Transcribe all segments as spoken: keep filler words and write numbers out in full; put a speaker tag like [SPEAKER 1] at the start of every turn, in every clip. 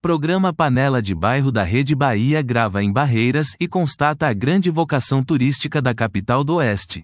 [SPEAKER 1] Programa Panela de Bairro da Rede Bahia grava em Barreiras e constata a grande vocação turística da capital do Oeste.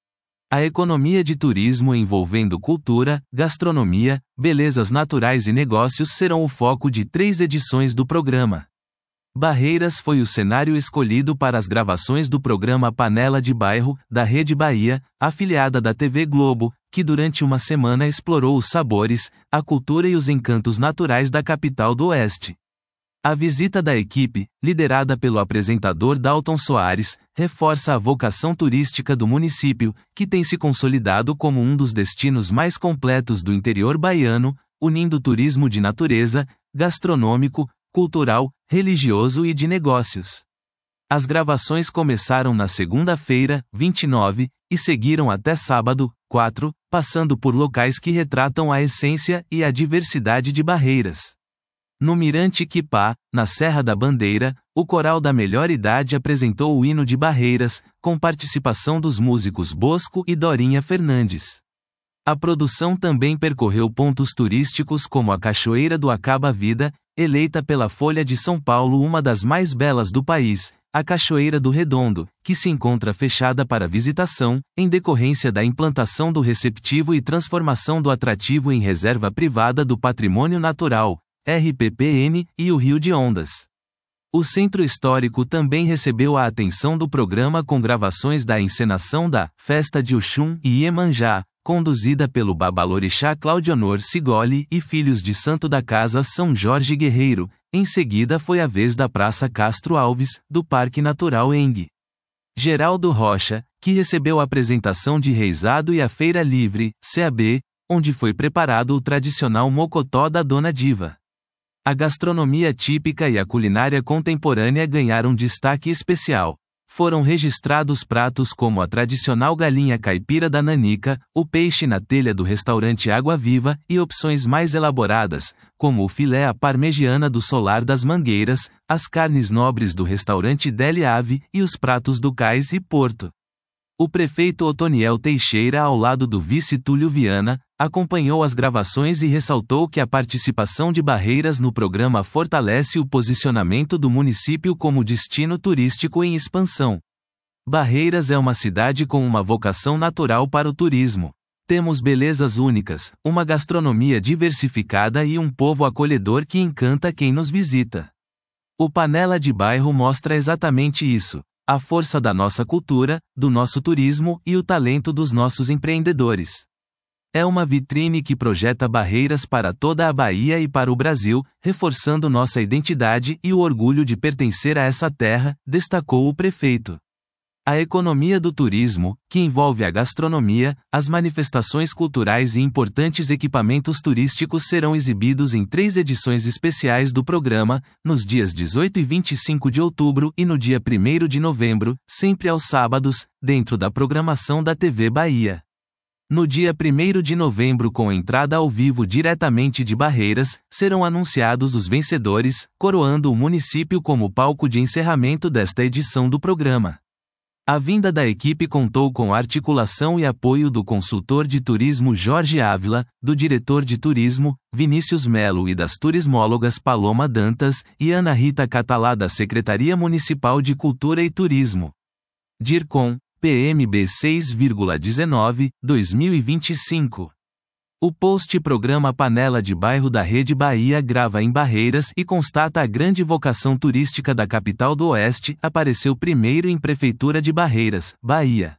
[SPEAKER 1] A economia de turismo envolvendo cultura, gastronomia, belezas naturais e negócios serão o foco de três edições do programa. Barreiras foi o cenário escolhido para as gravações do programa Panela de Bairro, da Rede Bahia, afiliada da T V Globo, que durante uma semana explorou os sabores, a cultura e os encantos naturais da capital do Oeste. A visita da equipe, liderada pelo apresentador Dalton Soares, reforça a vocação turística do município, que tem se consolidado como um dos destinos mais completos do interior baiano, unindo turismo de natureza, gastronômico, cultural, religioso e de negócios. As gravações começaram na segunda-feira, vinte e nove, e seguiram até sábado, quatro, passando por locais que retratam a essência e a diversidade de Barreiras. No Mirante Quipá, na Serra da Bandeira, o Coral da Melhor Idade apresentou o hino de Barreiras, com participação dos músicos Bosco e Dorinha Fernandes. A produção também percorreu pontos turísticos como a Cachoeira do Acaba Vida, eleita pela Folha de São Paulo uma das mais belas do país, a Cachoeira do Redondo, que se encontra fechada para visitação, em decorrência da implantação do receptivo e transformação do atrativo em reserva privada do patrimônio natural, R P P N, e o Rio de Ondas. O Centro Histórico também recebeu a atenção do programa com gravações da encenação da Festa de Oxum e Iemanjá, conduzida pelo babalorixá Claudionor Sigoli e filhos de santo da casa São Jorge Guerreiro. Em seguida foi a vez da Praça Castro Alves, do Parque Natural Eng. Geraldo Rocha, que recebeu a apresentação de Reisado e a Feira Livre, C A B, onde foi preparado o tradicional mocotó da Dona Diva. A gastronomia típica e a culinária contemporânea ganharam destaque especial. Foram registrados pratos como a tradicional galinha caipira da Nanica, o peixe na telha do restaurante Água Viva e opções mais elaboradas, como o filé à parmegiana do Solar das Mangueiras, as carnes nobres do restaurante Deli Ave e os pratos do Cais e Porto. O prefeito Otoniel Teixeira, ao lado do vice Túlio Viana, acompanhou as gravações e ressaltou que a participação de Barreiras no programa fortalece o posicionamento do município como destino turístico em expansão. Barreiras é uma cidade com uma vocação natural para o turismo. Temos belezas únicas, uma gastronomia diversificada e um povo acolhedor que encanta quem nos visita. O Panela de Bairro mostra exatamente isso. A força da nossa cultura, do nosso turismo e o talento dos nossos empreendedores. É uma vitrine que projeta Barreiras para toda a Bahia e para o Brasil, reforçando nossa identidade e o orgulho de pertencer a essa terra, destacou o prefeito. A economia do turismo, que envolve a gastronomia, as manifestações culturais e importantes equipamentos turísticos serão exibidos em três edições especiais do programa, nos dias dezoito e vinte e cinco de outubro e no dia primeiro de novembro, sempre aos sábados, dentro da programação da T V Bahia. No dia primeiro de novembro, com entrada ao vivo diretamente de Barreiras, serão anunciados os vencedores, coroando o município como palco de encerramento desta edição do programa. A vinda da equipe contou com articulação e apoio do consultor de turismo Jorge Ávila, do diretor de turismo, Vinícius Melo e das turismólogas Paloma Dantas e Ana Rita Catalá da Secretaria Municipal de Cultura e Turismo. DIRCOM, P M B seis barra dezenove, dois mil e vinte e cinco. O post Programa Panela de Bairro da Rede Bahia grava em Barreiras e constata a grande vocação turística da capital do Oeste, apareceu primeiro em Prefeitura de Barreiras, Bahia.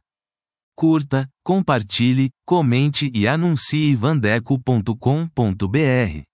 [SPEAKER 1] Curta, compartilhe, comente e anuncie vandeco ponto com ponto br.